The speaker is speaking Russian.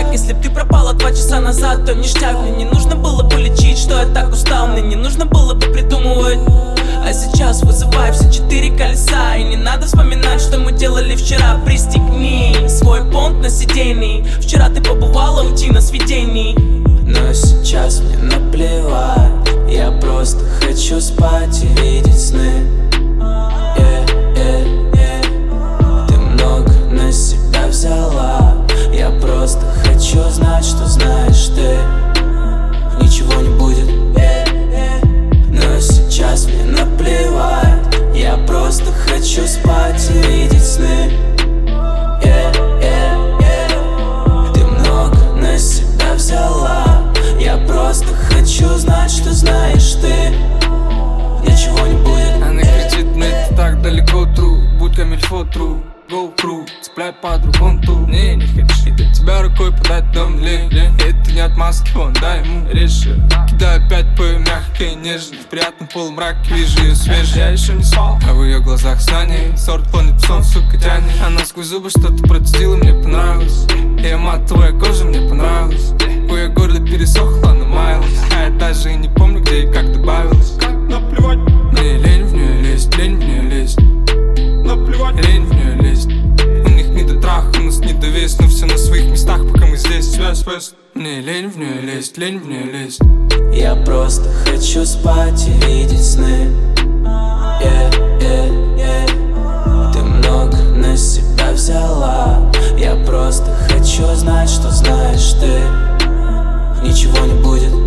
так. Если б ты пропала 2 часа назад, то ништяк. Мне не нужно было бы лечить, что я так устал. Мне не нужно было бы придумывать. А сейчас вызывай все 4 колеса. И не надо вспоминать, что мы делали вчера. Пристегни свой понт на сидении. Вчера ты побывала у Ти на свидении. Но сейчас мне наплевать. Я просто хочу спать и видеть сны. Ты много на себя взяла. Я просто хочу знать, что знаешь ты. Ничего не будет. Но сейчас мне наплевать. Я просто хочу спать и видеть сны. Ты много на себя взяла. Я просто хочу знать, что знаешь ты. Ничего не будет. Она кричит, но это так далеко, true. Будь камильфо, true. Go through, цепляй по-другому ту. Не хочешь, и до тебя рукой подать дом лень. Это не отмазки, вон, дай ему реши. Кидаю опять по мягкой, нежной. В приятном полумраке вижу ее свежей. Я еще не спал, а в ее глазах знание. Сорт планет псон, сука, тянет. Она сквозь зубы что-то процедила, мне понравилось. Ее матовая кожа мне понравилась. У ее горло пересохло, она маялась. А я даже и не помню, где и как добавилась. Наплевать, Мне лень в нее лезть, лень в нее лезть. наплевать. Лень в нее лезть. У них не до трах, у нас не до вес. Но все на своих местах, пока мы здесь. Связь, фест. Мне лень в нее лезть, лень в нее лезть. Я просто хочу спать и видеть сны. Ты много на себя взяла. Я просто хочу знать, что знаешь ты. Ничего не будет.